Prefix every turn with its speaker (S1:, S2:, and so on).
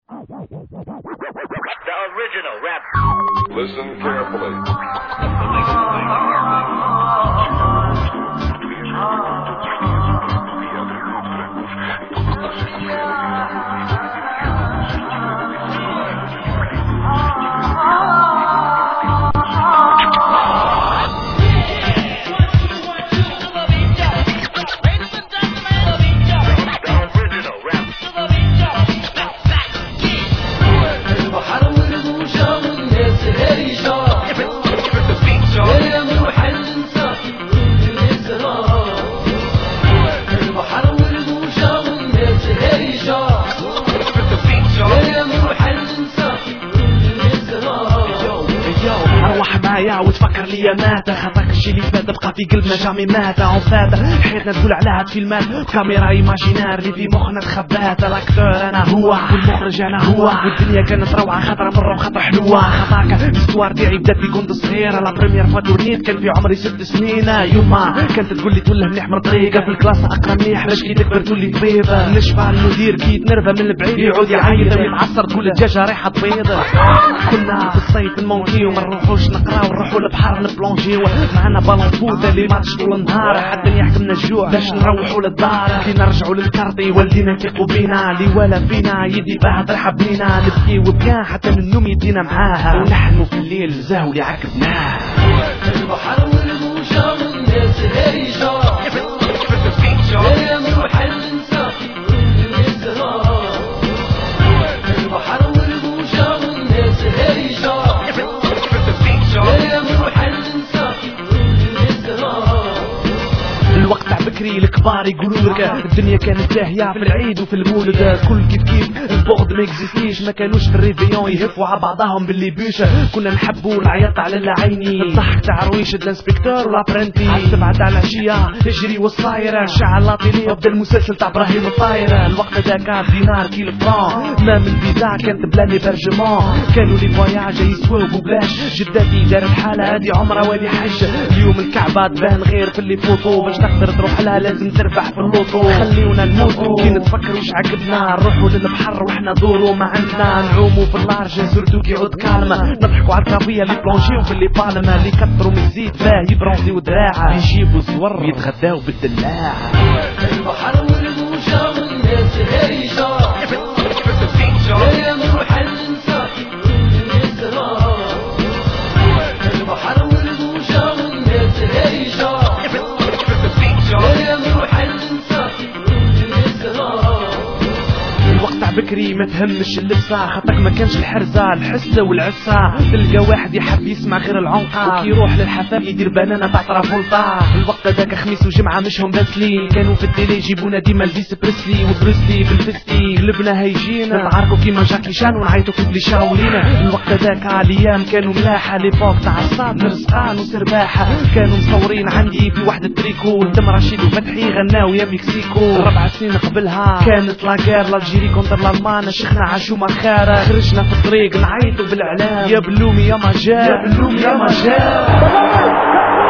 S1: The original rap.
S2: Listen carefully.
S3: وتفكر ليا مات خطاك الشي اللي فات بقى في قلبنا جامي مات عفات حياتنا تقول على هاد فيلمات بكاميرا ايماجينار اللي في مخنا تخبات الاكتور انا هو والمخرج انا هو والدنيا كانت روعه خطره مره وخطره حلوه خطاك الاستوار ديالي بدات في كنت صغير لا بريمير فوا تورنيت كان في عمري 6 سنين يوما كانت تقول لي توله مليح من طريقه في الكلاس اقرا مليح باش كي تكبر تولي طبيب نشفى المدير كي يتنرفى من البعيد يعود يعيط ويتعصر تقول الدجاجه ريحه بيض كنا في الصيف نمونتي وما نروحوش نقراو نروحو للبحر نبلونجيو معنا بالون فوت اللي ماتش طول النهار حتى يحكمنا الجوع باش نروحو للدار كي نرجعو للكارطي والدينا يثقوا بينا اللي ولا فينا يدي بعد رحب بينا نبكي وبكان حتى من النوم يدينا معاها ونحن في الليل زاهو اللي عكبناه
S4: البحر والموجة والناس هريجة يا نروح ننسى البحر والموجة والناس هريجة
S3: الوقت تاع بكري الكبار يقولوا لك الدنيا كانت زاهيه في العيد وفي المولد كل كيف البغض ما اكزيستيش ما كانوش في الريفيون يهفوا على بعضهم باللي بيش كنا نحبوا نعيط على العيني الضحك تاع رويش الانسبكتور ولا برنتي على 7 تاع العشيه تجري والصايره شعل لاطيلي وبدا المسلسل تاع ابراهيم الطايره الوقت هذاك دينار كيلو فران ما من فيزا كانت بلا ليبرجمون كانوا لي فواياج يسواو ببلاش جداتي دارت حاله هذه عمره وهذه حج اليوم الكعبه تبان غير في اللي فوتو باش تقدر تروح لها لازم تربح في اللوطو خليونا نموتو كي نتفكروا واش عقبنا نروحوا للبحر وحنا دورو ما عندنا نعوموا في اللارج سورتو كي عود كالما نضحكوا على الكافيه اللي بلونجيو في اللي بالما اللي كثروا من الزيت باه يبرونزيو دراعه يجيبوا زور ويتغداو بالدلاع
S4: البحر والموجة والناس هريجة يا نروح ننسى البحر والموجة والناس هريجة
S3: بكري ما تهمش اللبسة خاطرك ما كانش الحرزة الحسة والعسة تلقى واحد يحب يسمع غير العنقة وكي يروح للحفاف يدير بنانة تاع طرافولتا الوقت هذاك خميس وجمعة مشهم باسلي كانوا في التيلي يجيبونا ديما الفيس بريسلي وبروسلي بالفستي قلبنا هيجينا نتعاركوا كيما جاكي شان ونعيطوا كيف لي شاولينا الوقت هذاك الايام كانوا ملاحة ليبوك تاع الصاد مرسقان وسرباحة كانوا مصورين عندي في واحد التريكو تم رشيد وفتحي غناو يا مكسيكو 4 سنين قبلها كانت لاكار لالجيري كونتر الالمان شيخنا عاشو مخارة خرجنا في الطريق نعيطوا بالاعلام يا بلومي يا مجال يا بلومي يا مجال